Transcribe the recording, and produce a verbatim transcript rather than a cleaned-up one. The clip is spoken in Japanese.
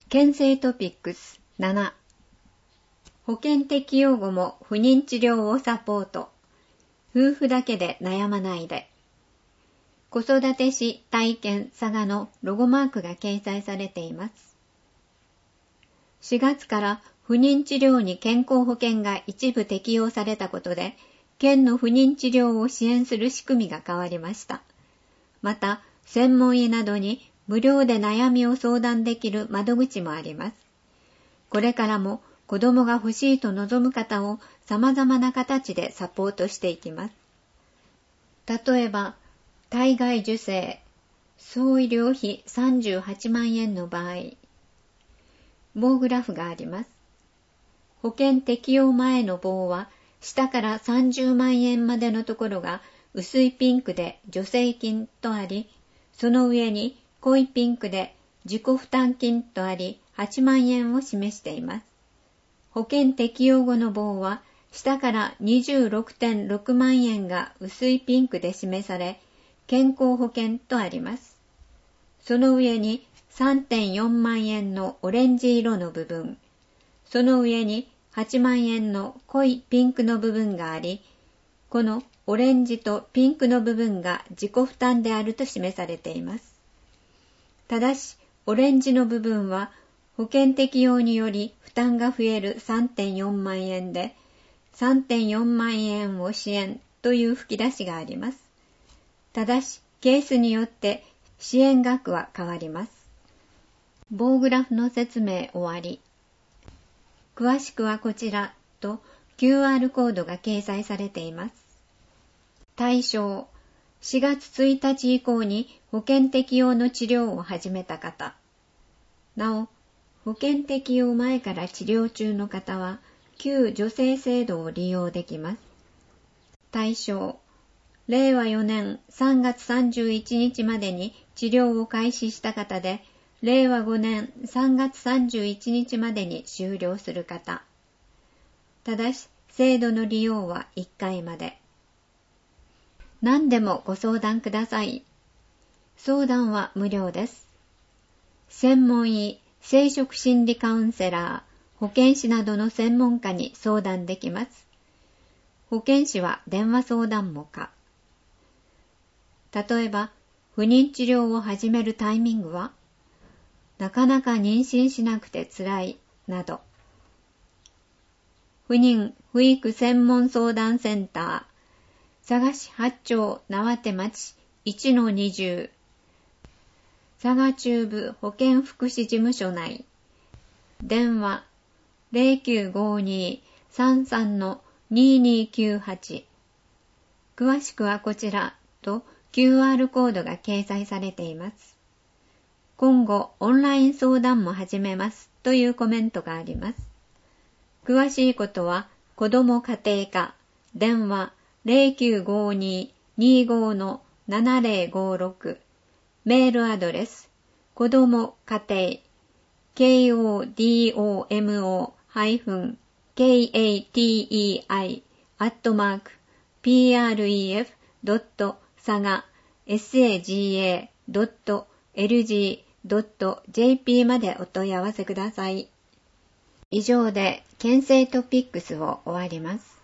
県政トピックスなな、保険適用後も不妊治療をサポート。夫婦だけで悩まないで。子育てし体験佐賀のロゴマークが掲載されています。しがつから不妊治療に健康保険が一部適用されたことで、県の不妊治療を支援する仕組みが変わりました。また、専門医などに無料で悩みを相談できる窓口もあります。これからも子供が欲しいと望む方を様々な形でサポートしていきます。例えば、体外受精、総医療費さんじゅうはちまんえんの場合、棒グラフがあります。保険適用前の棒は、下からさんじゅうまんえんまでのところが薄いピンクで助成金とあり、その上に濃いピンクで自己負担金とありはちまんえんを示しています。保険適用後の棒は下から にじゅうろくてんろくまんえんが薄いピンクで示され、健康保険とあります。その上に さんてんよんまんえんのオレンジ色の部分、その上にはちまんえんの濃いピンクの部分があり、このオレンジとピンクの部分が自己負担であると示されています。ただし、オレンジの部分は保険適用により負担が増える さんてんよんまんえんで、さんてんよんまんえんを支援という吹き出しがあります。ただし、ケースによって支援額は変わります。棒グラフの説明終わり。詳しくはこちらと キューアール コードが掲載されています。対象、しがつついたち以降に保険適用の治療を始めた方。なお、保険適用前から治療中の方は、旧助成制度を利用できます。対象、れいわよねんさんがつさんじゅういちにちまでに治療を開始した方で、れいわごねんさんがつさんじゅういちにちまでに終了する方。ただし、制度の利用はいっかいまで。何でもご相談ください。相談は無料です。専門医、生殖心理カウンセラー、保健師などの専門家に相談できます。保健師は電話相談も可。例えば、不妊治療を始めるタイミングは、なかなか妊娠しなくてつらい、など。不妊・不育専門相談センター、佐賀市八町縄手町 いちのにじゅう、佐賀中部保健福祉事務所内、電話 ゼロきゅうごにさんさんのににきゅうはち、詳しくはこちらと キューアール コードが掲載されています。今後オンライン相談も始めますというコメントがあります。詳しいことは子ども家庭課電話ゼロきゅうごににごのななゼロごろく、メールアドレス子ども家庭 ケーオーディーオーエムオー ケーエーティーイーアイ アットマーク ピーアールイーエフ ドット サガ サガ ドット エルジー ドット ジェーピー までお問い合わせください。以上で県政トピックスを終わります。